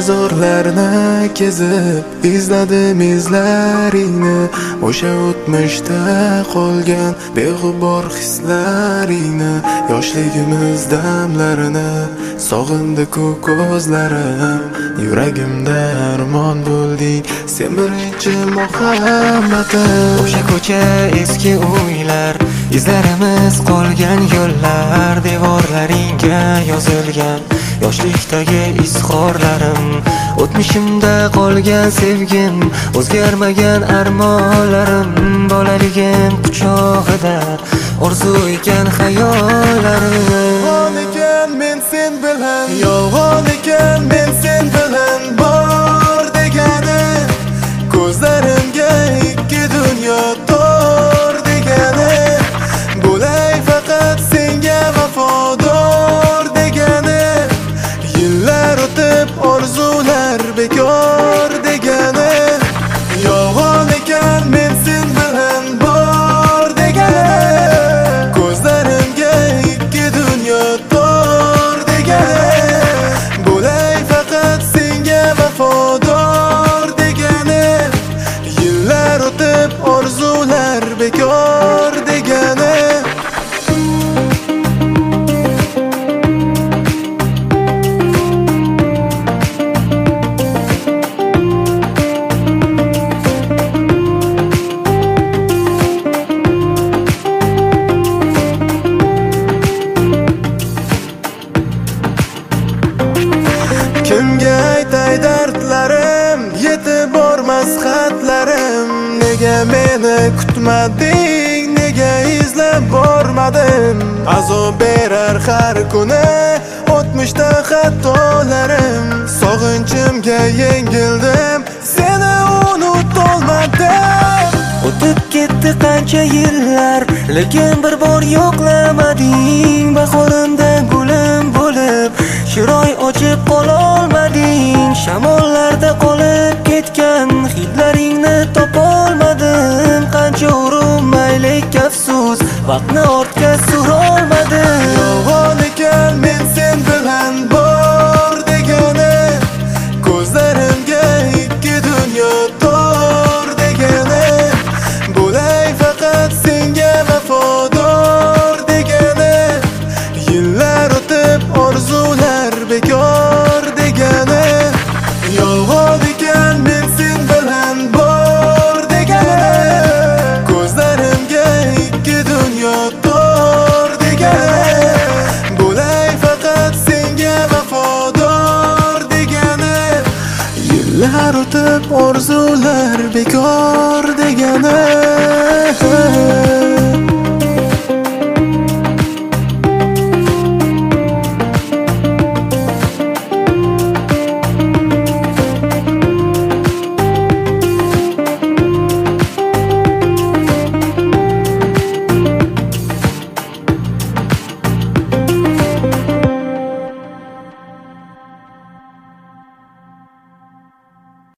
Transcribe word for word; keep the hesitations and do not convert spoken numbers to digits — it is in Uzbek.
mozorlarni kezib izladim izlaringni, o'sha o'tmishda qolgan beg'ubor hislaringni. Yoshligimiz damlarini sog'indi-ku ko'zlarim, yuragimda armon bo'lding sen birinchi muhabbatim. O'sha ko'cha, eski uylar, izlarimiz qolgan yo'llar, devorlaringga yozilgan yoshlikdagi izhorlarim, o'tmishimda qolgan sevgim, o'zgarmagan armonlarim, bolaligim quchog'ida orzu ekan xayollarim. Yolg'on ekan men sen bilan, yolg'on ekan men sen bilan bor degani, ko'zlarimga ikki dunyo tor degani, bo'lay faqat senga vafodor degani, yillar o'tib orzular bekor degani. Yolg'on ekan men sen bilan bor degani, ko'zlarimga ikki dunyo tor degani, bo'lay faqat senga vafodor degani, yillar o'tib orzular bekor degani. Kimga aytay dardlarim, yetib bormas xatlarim, nega meni kutmading, nega izlab bormadim. Azob berar har kuni o'tmishda xatolarim, sog'inchimga yengildim, seni unutolmadim. O'tib ketdi qancha yillar, lekin bir bor yo'qlamading. Bahorimda gulim bo'lib, chiroy ochib qololmading. Shamollarda qolib ketgan hidlaringni topolmadim. Qancha urinmaylik afsus, vaqtni ortga surolmadim. Yolg'on ekan men sen bilan bor degani, ko'zlarimga ikki dunyo tor degani, bo'lay faqat senga vafodor degani, yillar o'tib orzular bekor degani. Yolg'on ekan men sen bilan bor degani, ko'zlarimga ikki dunyo tor degani, bo'lay faqat senga vafodor degani, yillar o'tib orzular bekor degani.